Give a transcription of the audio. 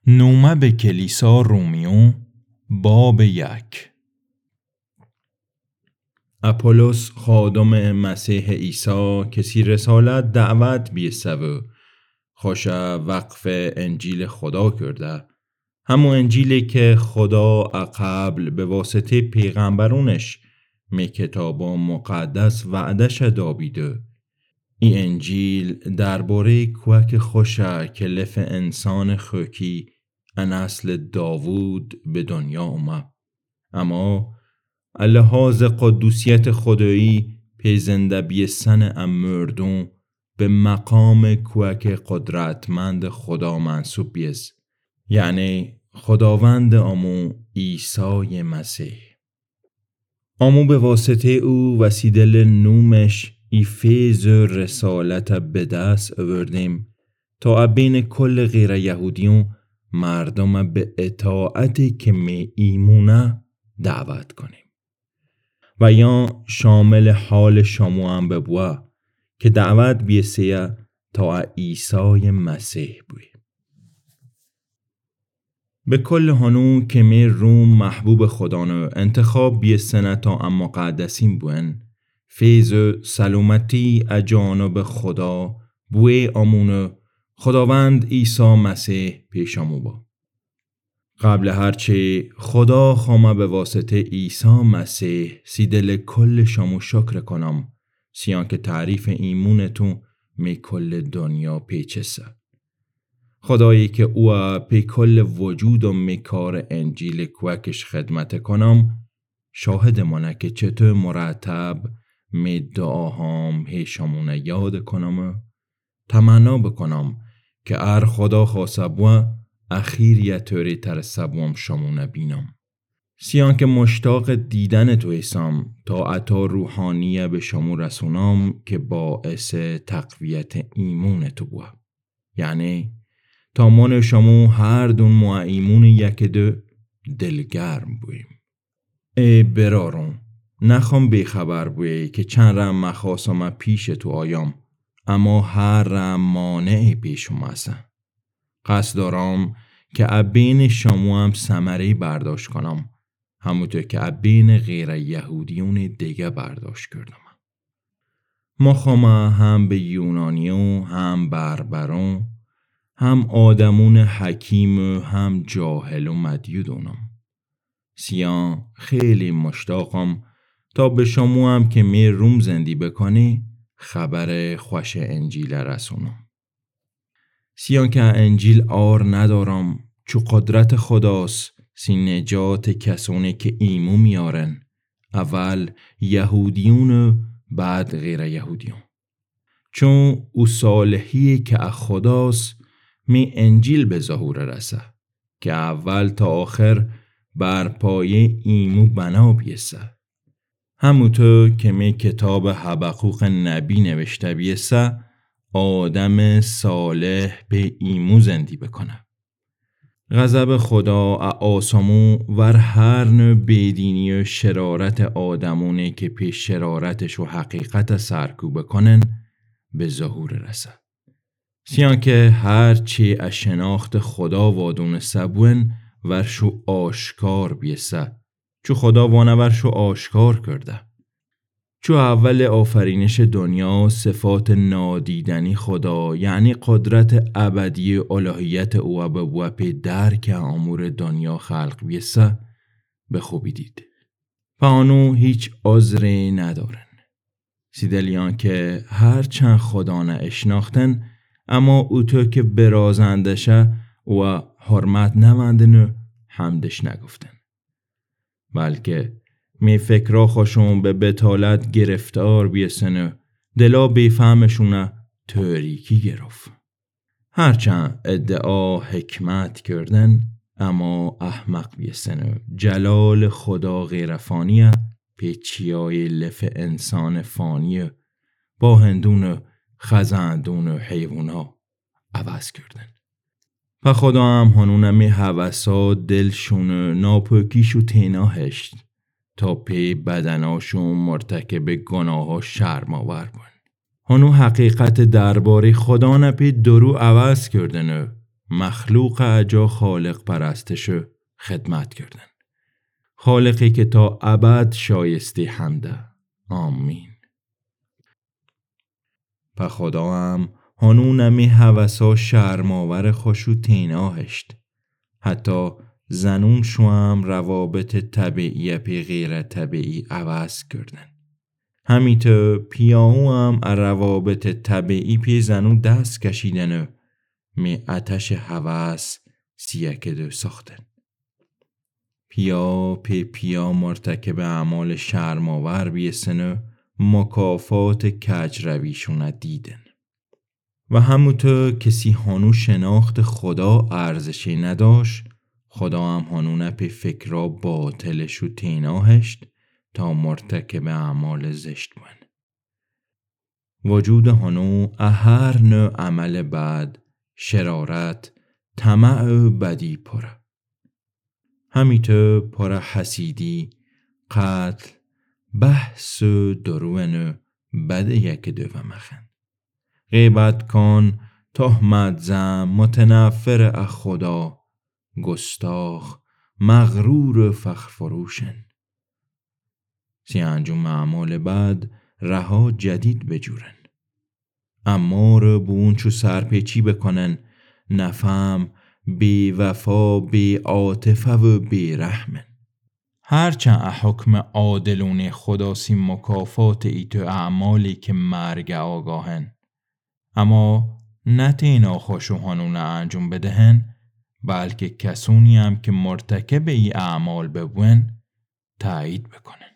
نومه به کلیسا رومیو باب 1. اپولوس خادم مسیح عیسی کسی رسالت دعوت بیسته و خوش وقف انجیل خدا کرده، همون انجیلی که خدا قبل به واسطه پیغمبرونش می کتاب مقدس وعدش دابیده. این انجیل درباره کوک خوشه که لف انسان خوکی نسل داوود به دنیا اومد، اما لحاظ قدوسیت خدایی پیزنده بیستن مردم به مقام کوک قدرتمند خدا منصوب بیست، یعنی خداوند آمو عیسی مسیح. آمو به واسطه او وسیدل نومش ای فیض رسالت به دست آوردیم تا بین کل غیر یهودیون مردم به اطاعتی که می ایمونه دعوت کنیم و یا شامل حال شما هم ببوه که دعوت بیسیه تا عیسی مسیح بوی. به کل هنو که می روم محبوب خدانو انتخاب بیستنه تا اما قدسیم بوین، فیض و سلامتی اجانب خدا بوی آمونو خداوند عیسی مسیح پیشامو با. قبل هرچی خدا خامه به واسطه عیسی مسیح سیدل کل شامو شکر کنم، سیان که تعریف ایمونتون می کل دنیا پیچسه. خدایی که او پی کل وجود و می کار انجیل کوکش خدمت کنم، شاهد منه که چطور مرتب می دعاهام هیشمونه یاد کنم و تمنا بکنم که ار خدا خواسته بوا اخیر یه طوری تر سبوام شمونه بینم. سیان که مشتاق دیدن تو ایسام تا عطا روحانیه به شمو رسونام که باعث تقویت ایمون تو بوا، یعنی تا من شمو هر دون مع ایمون یک دو دلگرم بویم. ای برارون نخوام بیخبر بوی که چند رم مخواستم پیش تو آیام، اما هر رم مانعی پیشم هستن. قصد دارم که ابین شما هم ثمره برداشت کنم، همونطور که ابین غیر یهودیون دیگه برداشت کردم. ما خواهم هم به یونانیون، هم بربرون، هم آدمون حکیم و هم جاهل و مدیودونم. سیان خیلی مشتاقم تا به شما هم که می روم زندی بکنی خبر خوش انجیل رسونم. سیان که انجیل آر ندارم چو قدرت خداست سی نجات کسونه که ایمو میارن، اول یهودیون و بعد غیر یهودیون. چون او صالحی که خداست می انجیل به ظهور رسه که اول تا آخر بر پایه ایمو بنا بیسته. همونطور که می کتاب حبقوق نبی نوشته بیسته آدم صالح به ایمو زندی بکنه. غضب خدا آسامو ور هر نوع بیدینی و شرارت آدمونه که پیش شرارتش و حقیقت سرکوب بکنن به ظهور رسه. سیان که هر چی از شناخت خدا وادون سبون ورشو آشکار بیسته، چو خدا وانه ورشو آشکار کرده. چو اول آفرینش دنیا صفات نادیدنی خدا یعنی قدرت ابدی الوهیت او به وپی درک امور دنیا خلق بیسته به خوبی دید. پانو هیچ عذری ندارن. سیدلیان که هر چند خدا نه اشناختن، اما او تو که برازندشه و حرمت نمندن و حمدش نگفتن، بلکه می فکرها خوشون به بتالت گرفتار بیسن و دلا بیفهمشونه تاریکی گرفت. هرچند ادعا حکمت کردن، اما احمق بیسن و جلال خدا غیر فانیه پیچیای لف انسان فانیه با هندون و خزندون و حیوونا عوض کردن. و خدا هم هنونمی حوثا دلشون ناپاکیشو تینا هشت تا پی بدناشون مرتکب گناها شرم آور بون. هنو حقیقت درباره خدا نپی درو عوض کردن مخلوق اجا خالق پرستش خدمت کردن. خالقی که تا ابد شایسته حمده. آمین. په خدا هم هنونمی هوسا شرماور خوشو تیناهشت. حتی زنون شوام روابط طبیعی پی غیر طبیعی عوض کردن. همیته پیاهو هم روابط طبیعی پی زنون دست کشیدن می آتش هوس سیکه ساختن. پیا مرتکب اعمال شرماور بیسنه مکافات کج رویشون دیدن. و همونطور کسی هانو شناخت خدا ارزشی نداشت، خدا هم هانو نپی فکرها باطلشو تیناهشت تا مرتکب اعمال زشت بون. وجود هانو هر نوع عمل بد، شرارت، طمع بدی پره. همیته پره حسیدی، قتل، بحث و دروغ بد یک دو مخن. غیبت کن، تهمت زن، متنفر از خدا، گستاخ، مغرور و فخر فروشن. سی انجام اعمال بد رها جدید بجورن. اما رو بون چو سرپیچی بکنن، نفهم، بی وفا، بی عاطفه و بی رحمن. هرچند حکم عادلون خداسی مکافات ایتو اعمالی که مرگ آگاهن، اما نه تینا خوشوهانون انجام بدهن، بلکه کسونی هم که مرتکب ای اعمال ببون تایید بکنن.